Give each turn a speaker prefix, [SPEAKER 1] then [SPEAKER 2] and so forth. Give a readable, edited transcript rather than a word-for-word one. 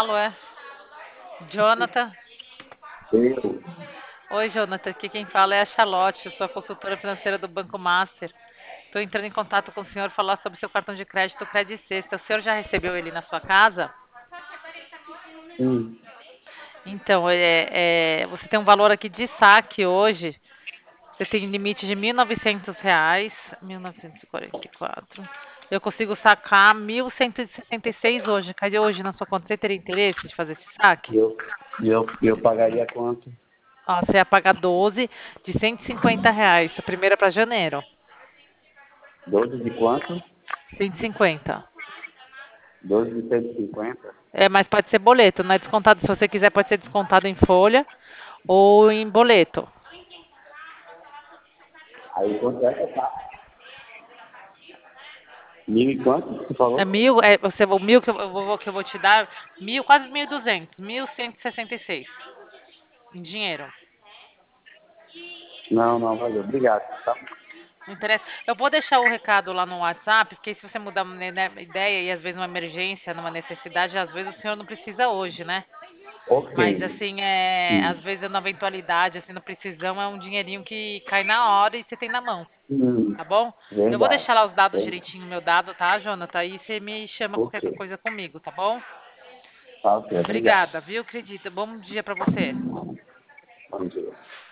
[SPEAKER 1] falo, é. Jonathan.
[SPEAKER 2] Eu,
[SPEAKER 1] Oi, Jonathan. Aqui quem fala é a Charlotte, eu sou a consultora financeira do Banco Master. Estou entrando em contato com o senhor falar sobre seu cartão de crédito Credit Sexta. O senhor já recebeu ele na sua casa?
[SPEAKER 2] sim,
[SPEAKER 1] Então, você tem um valor aqui de saque hoje. Você tem limite de R$ 1.900, 1.944. Eu consigo sacar 1.166 hoje. Cadê hoje na sua conta? Você teria interesse de fazer esse saque?
[SPEAKER 2] eu pagaria quanto?
[SPEAKER 1] Ó, você ia pagar 12 de R$ 150. A primeira para janeiro.
[SPEAKER 2] 12 de quanto?
[SPEAKER 1] 150.
[SPEAKER 2] 12 de 150.
[SPEAKER 1] É, mas pode ser boleto, não é descontado. Se você quiser, pode ser descontado em folha ou em boleto.
[SPEAKER 2] Aí quanto é que tá? Mil e quanto você
[SPEAKER 1] É
[SPEAKER 2] falou?
[SPEAKER 1] mil, o mil que eu vou te dar, mil, quase 1.200, 1.166 em dinheiro.
[SPEAKER 2] Não, não, valeu. Obrigado, tá?
[SPEAKER 1] Não interessa. Eu vou deixar o recado lá no WhatsApp, porque se você mudar uma ideia e às vezes uma emergência, numa necessidade, às vezes o senhor não precisa hoje, né?
[SPEAKER 2] Ok.
[SPEAKER 1] Mas assim, às vezes na eventualidade, assim, na precisão, é um dinheirinho que cai na hora e você tem na mão,
[SPEAKER 2] Hum,
[SPEAKER 1] tá bom? Eu vou
[SPEAKER 2] verdade.
[SPEAKER 1] deixar lá os dados
[SPEAKER 2] Verdade.
[SPEAKER 1] direitinho, meu dado, tá, Jonathan? Aí você me chama
[SPEAKER 2] Ok.
[SPEAKER 1] qualquer coisa comigo, tá bom?
[SPEAKER 2] Tá ok, obrigado.
[SPEAKER 1] Obrigada, viu, acredita? Bom dia pra você.
[SPEAKER 2] Bom dia.